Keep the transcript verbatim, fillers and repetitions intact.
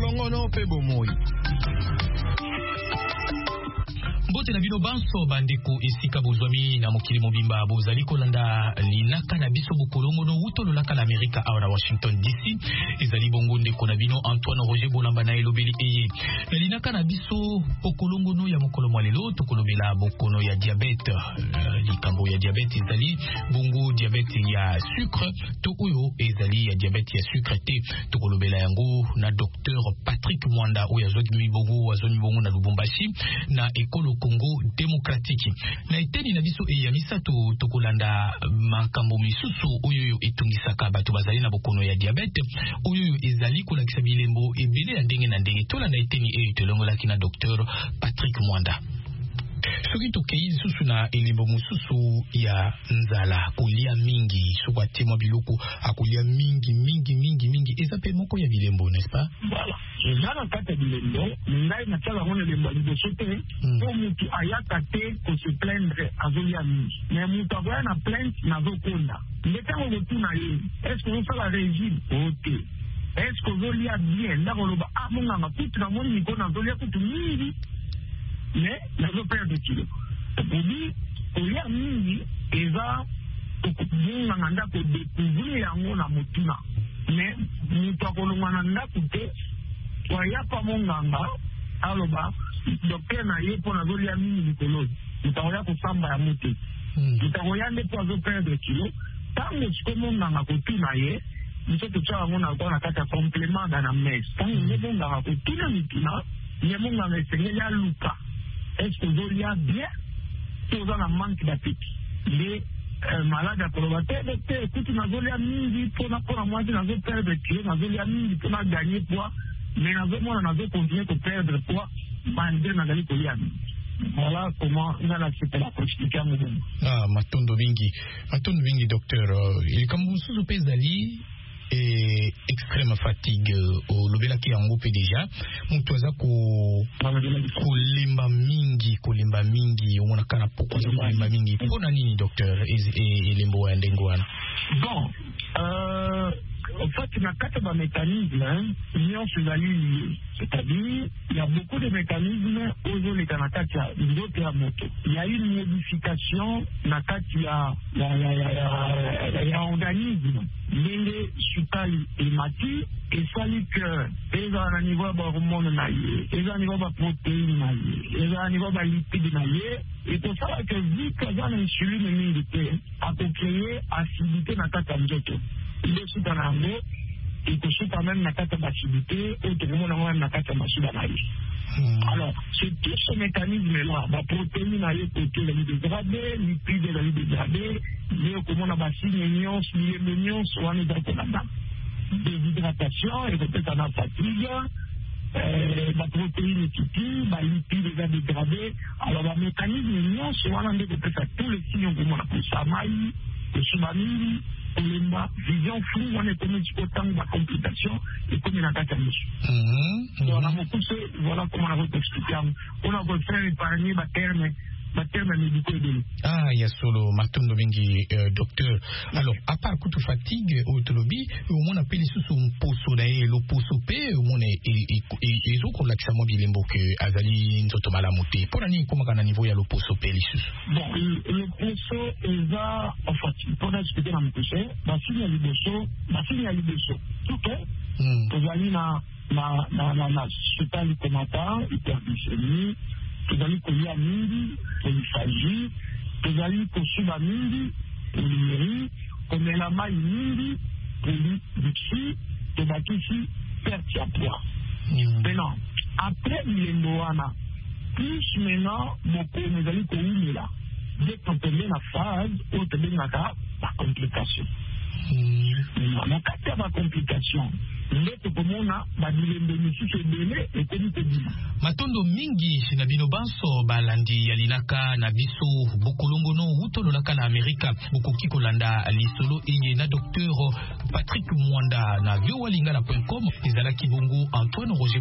kolongono pe bomoi. Mbote na bino banso bandeko esika bozwami na mokili mobimba bozali kolanda linaka na biso bokolongono utololaka na Amerika awa na Washington D C. Ezali bongo ndeko na bino Antoine Roger Bolamba na elobeli eye. Na linaka na biso bokolongono ya mokolo mwalelo tokolobela bokono ya diabete. Uh, likambo ya diabete ezali bongo diabete ya sucre to oyo ezali ya diabete ya sucre te. Tokolobela yango na docteur Patrick Mwanda oyo azwaki bongo azoni bongo na Lubumbashi na ekolo Congo démocratique. Na eteni na biso e ya misato tokolanda makambo misusu oyo etungisaka bato bazali na bokono ya diabete oyo ezali kolakisa bilembo ebele ya ndenge na ndenge. Tolanda eteni e tolongolaki na docteur Patrick Mwanda. Soki tokei susu na elembo mususu ya nzala kolia mingi soko atema biloko akolia mingi mingi mingi mingi eza pe moko ya bilembo, n'est-ce pas? Voilà. Eza na kata bilembo ngai na tsala ngone lembo liboso te po mutu ayaka te ko se plaindre azolia mingi. Mais mutu akoya na plainte na zokonda. Ndetango gotuna ye. Est-ce que vous faites la régime? Ok. Est-ce que vous lia bien? Ndako loba ah monga makutu na moni niko na zolia kutu mingi. Mais la perdre de kilo. Pour dire, il y a mingi, et ça, on a découvrir yango na mutuna. Mais nous avons coûté, il y a pas mon ganga, aloba, docteur na ye pour la zolia mingi nicologue. Nous avons pour samba ya muté. Nous avons yande pour la perdre de kilo. Tant que ce que mon ganga coûté na ye, nous avons na kwa na kata complément dans la messe. Tant que mon ganga coûté na mutuna, il y a mon ganga c'est ya luka. Est-ce que vous avez bien tout dans la manque d'appétit? Les euh, malades à provoquer, écoute, nous avons les mingi pour la pour la moitié, nous avons perdre kilos, nous avons les mingi pour la gagner poids, mais nous avons nous avons continué de perdre poids, malgré nous avons les voilà comment on a accepté la expliquer à nous. Ah, matondo bingi, matondo bingi, docteur. Il est comme vous sous pesali. Et extrême fatigue au lobela ki yango pe déjà mutu aza ko kolemba mingi kolemba mingi on a kana poko kolemba mingi pona nini docteur et lembo ya ndengo wana. Bon euh en fait il y a quatre mécanismes liés sur la ligne, c'est-à-dire il y a beaucoup de mécanismes aux les kanakata d'autres à moto. Il y a une modification nakati ya ya ya ya organisme les sukali et mati et sali que les à niveau de hormones naïe les à niveau de protéines naïe les à niveau de lipides naïe et pour ça que vu que dans l'insuline militaire a créé acidité nakata njoto il est sous dans l'angle et que c'est quand même nakata d'acidité et tout le monde a même nakata machine naïe. Alors, c'est tout ce mécanisme-là, la protéine a été dégradée, les lipides ont été dégradés, les comment on a signé nions, les nions, on est dans la déshydratation, et peut-être en fatigue, la protéine est titille, les lipides ont dégradé. Alors, le mécanisme nions, on a peut-être tous les signes, comme on appelle ça, maï, le subamine, la vision floue, on est comme autant de la complication et comme il a gâté à nous. On a beaucoup de, voilà comment on a expliqué. On a voulu faire épargner ma terme, ma terme médicale. Ah, il y a solo, Matondo Bengi, docteur. Alors, à part coup de fatigue, au tolobi, au moins appelé sous son poso d'ailleurs, le poso P, au moins, et autres, l'accès mobile, que Azali, Nzotomala Mouté. Pour l'année, comment on a niveau, il y a le poso P, bon, le poso, il va, en fait, pour expliquer dans le poso, la signe à l'ibécho, la signe à l'ibécho. Ok? Vous allez na, na, na, na, na, c'est pas le commentaire, hyperglycémie, vous allez coller à mingi, polyphagie, vous allez coller à mingi, polymérie, comme la maille mingi, polyduxie, vous allez ici, perte à poids. Maintenant, après l'emboana, plus maintenant, beaucoup, vous allez coller là. Dès qu'on peut la phase, on peut la complication. Na kati ya ba complication ndeto komona ba bilembe misusu ebele ekomi kobima matondo mingi na bino banso balandi ya linaka na biso bokolongono utololaka na Amerika bokoki kolanda lisolo eye na docteur Patrick Mwanda na viowalingala point com ezalaki bongo Antoine Roger